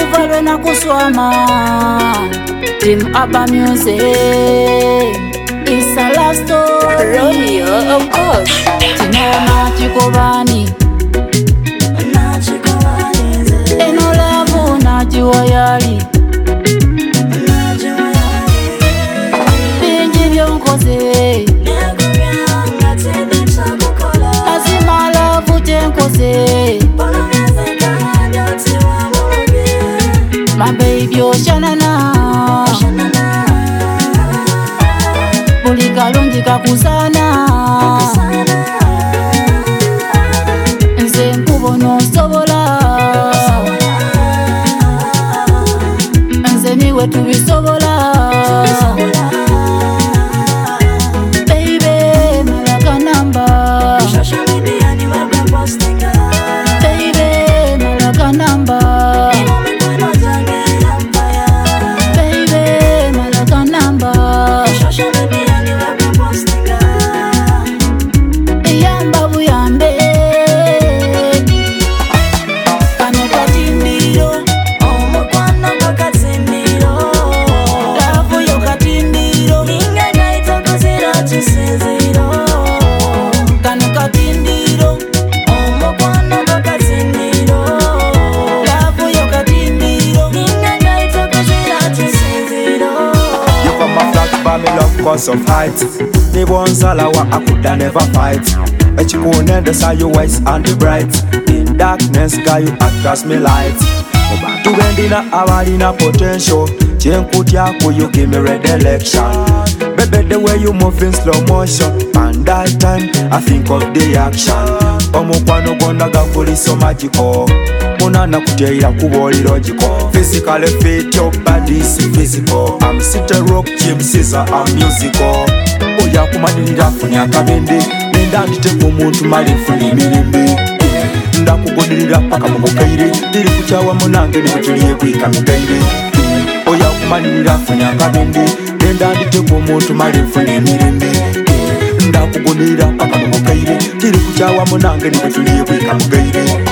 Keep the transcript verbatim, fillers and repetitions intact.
kuvalwe na kuswama. Team Urban Music, it's a love story. Romeo, of course. Tinona chikobani, eno lavu na jiwayali. Binji vyonkoze, azima lavu tenkoze. My baby oshanana, buli kalungi kakusana. Nze nkubona osobola, nze niwe tubisobola. Baby malaga namba, baby malaga namba. Me love cause of height. Ni bonzala wa akuda never fight. Echikune the say you wise and you bright. In darkness guy you act as me light. Obantu bendina abalina potential. Chenkutya ku you give me red election. Baby the way you move in slow motion. And that time I think of the action. Omukwano gonna gakuli so magical. Munana kuteira kuboli logical. Physically fit your body is physical. I'm city rock gym scissor I'm musical. Oya kumanirira funya kabende. Nenda ndite ku muntu mali funi mirimbe. Ndakugonirira paka mubukaire. Diri kuchawa munange ni kutuliye kwika mugaire. Oya kumanirira funya kabende. Nenda ndite ku muntu mali funi mirimbe. Ndakugonirira paka mubukaire. Diri kuchawa munange ni kutuliye kwika mugaire.